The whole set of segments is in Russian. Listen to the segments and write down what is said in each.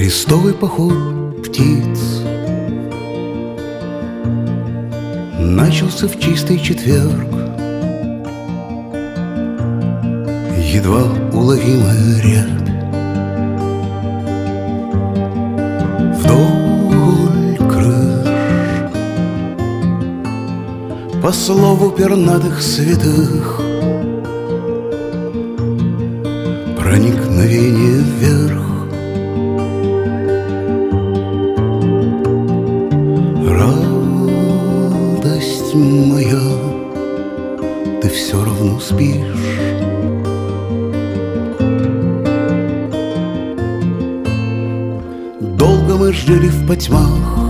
Крестовый поход птиц начался в чистый четверг. Едва уловимая рябь вдоль крыш, по слову пернатых святых, проникновение вверх. Радость моя, ты все равно спишь. Долго мы жили в потьмах,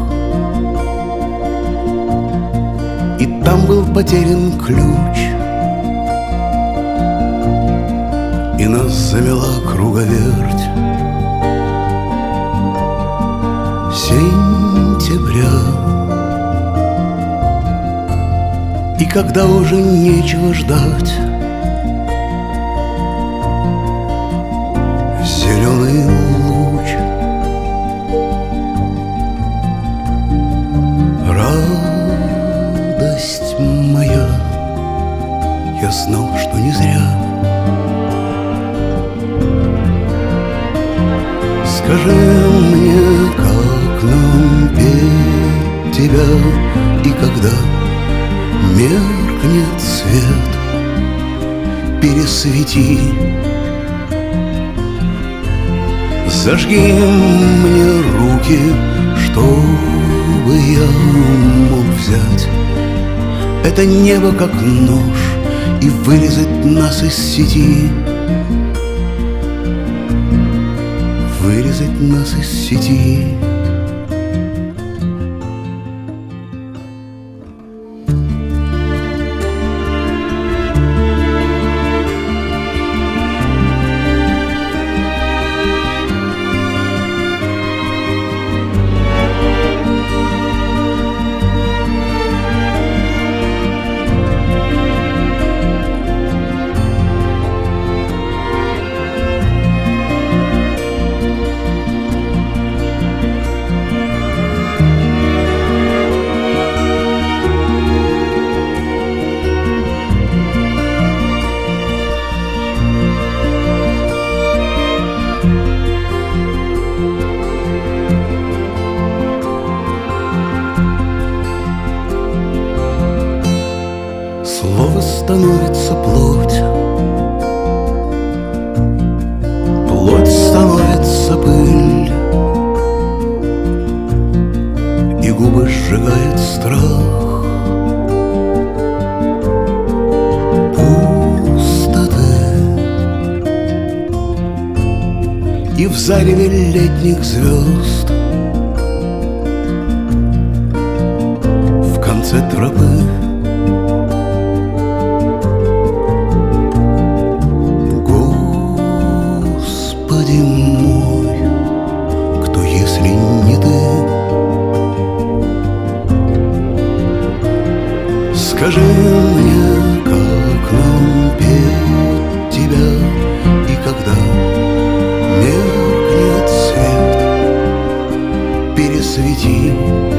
и там был потерян ключ, и нас замела круговерть сентября. И когда уже нечего ждать, зеленый луч, радость моя, я знал, что не зря. Скажи мне, как нам петь тебя, и когда меркнет свет, пересвети. Зажги мне руки, чтобы я мог взять это небо как нож и вырезать нас из сети. Вырезать нас из сети. Слово становится плоть, плоть становится пыль, и губы сжигает страх пустоты. И в зареве летних звезд в конце тропы мой, кто, если не ты? Скажи мне, как нам петь тебя, и когда меркнет свет, пересвети.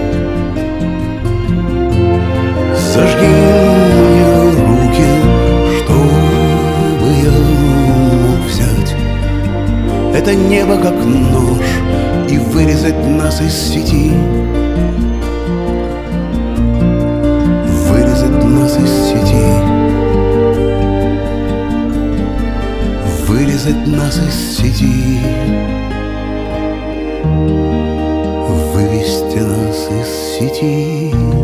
Зажги мне руки, чтобы я мог взять это небо как нож и вырезать нас из сети. Вырезать нас из сети. Вырезать нас из сети. Вывести нас из сети.